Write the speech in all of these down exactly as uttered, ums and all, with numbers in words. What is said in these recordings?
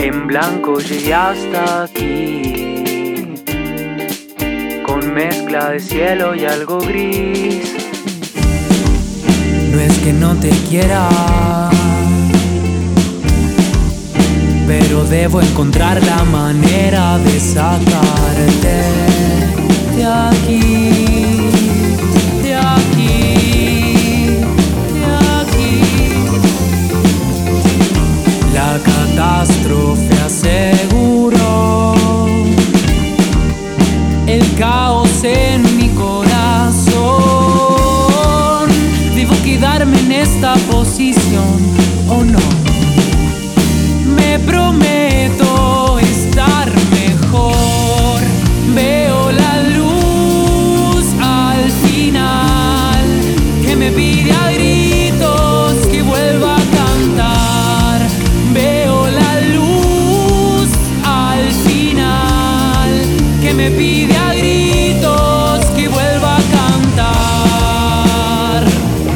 En blanco llegué hasta aquí, con mezcla de cielo y algo gris. No es que no te quiera, pero debo encontrar la manera de sacarte de aquí, de aquí, de aquí. La catástrofe aseguró el caos en mi corazón. Debo quedarme en esta posición o no. Me prometo estar mejor. Veo la luz al final que me pide a gritos que vuelva a cantar. Veo la luz al final que me pide a gritos que vuelva a cantar.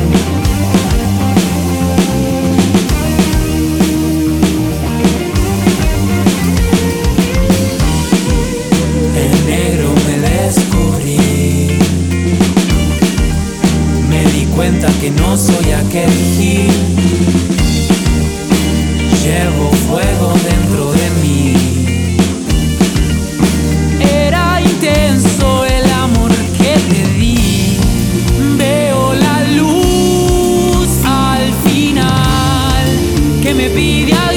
En negro me descubrí, me di cuenta que no soy aquel gil. Llevo fuego dentro de mí. Era intenso el amor que te di. Veo la luz al final que me pide a